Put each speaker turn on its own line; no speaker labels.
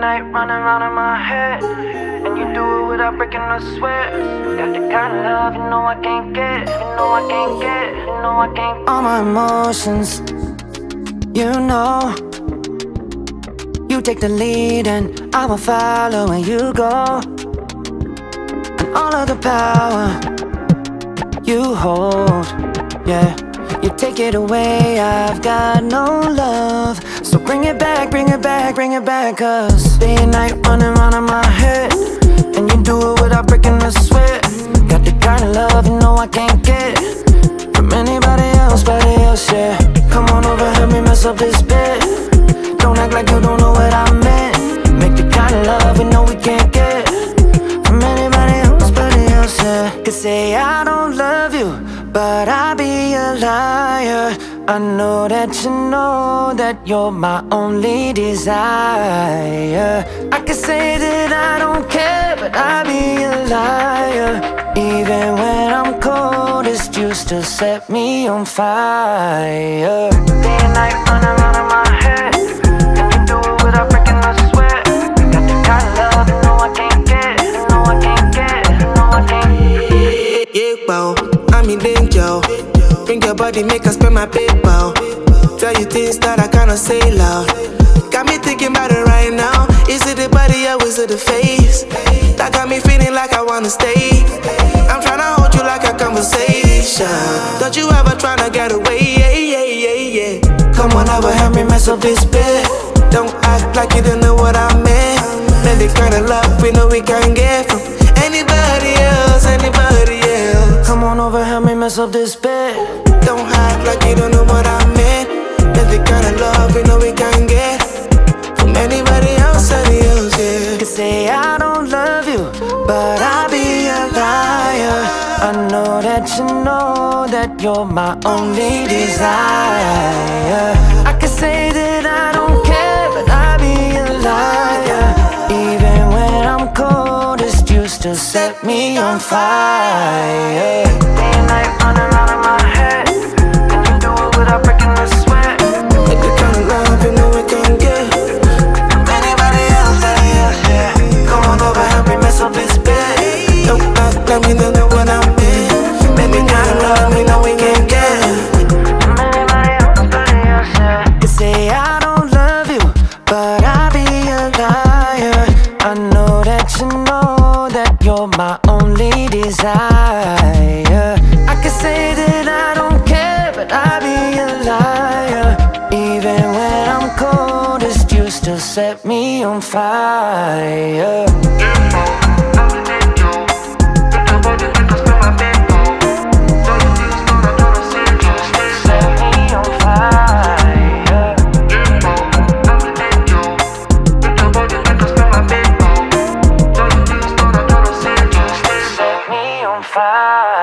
night running round in my head, and you do it without breaking a sweat. Got the kind of love you know I can't get, you know I can't get, you know I can't.
All my emotions, you know. You take the lead and I will follow where you go. And all of the power you hold, yeah. You take it away, I've got no love. So bring it back, bring it back, bring it back. Cause day and night running round in my head, and you do it without breaking a sweat. Got the kind of love you know I can't get from anybody else, yeah. Come on over, help me mess up this bed. Don't act like you don't know what I meant. Make the kind of love we know we can't get from anybody else, yeah. Could say I don't love you, but I'd be a liar. I know that you know that you're my only desire. I could say that I don't care, but I'd be a liar. Even when I'm coldest, you still set me on fire.
Day and night running round in my head, and you do it without breaking a sweat. Got the kind of love you know I can't get, you know I can't get, you know I can't.
Yeah, wow, I'm in danger. Bring your body, make us spend my paper. Tell you things that I cannot say loud. Got me thinking about it right now. Is it the body or is it the face? That got me feeling like I wanna stay. I'm tryna hold you like a conversation. Don't you ever tryna get away, yeah. Come on over, help me mess up this bed. Don't act like you don't know what I meant. Man, the kind of love we know we can't get from anybody else, anybody else.
Come on over, help me mess up this bed.
Don't act like you don't know what I meant. That's the kind of love we know we can't get from anybody else, yeah.
Could say I don't love you, but I'd be a liar. I know that you know that you're my only desire. I could say that I don't care, but I'd be a liar. Even when I'm coldest, you still set me on fire.
Day and night running round in my head, and you do it without breaking a sweat.
Like the kind of love you know we can't get
From anybody else, yeah.
Come on over, help me mess up this bed.
Don't act like me don't know what I meant. Baby, kind of love we know we can't get
From anybody else, yeah.
Could say I don't love you, but I'd be a liar. I know that you know that you're my only desire. I could say that I don't care, but I'd be a liar. Even when I'm coldest, you still set me on fire.
Fire.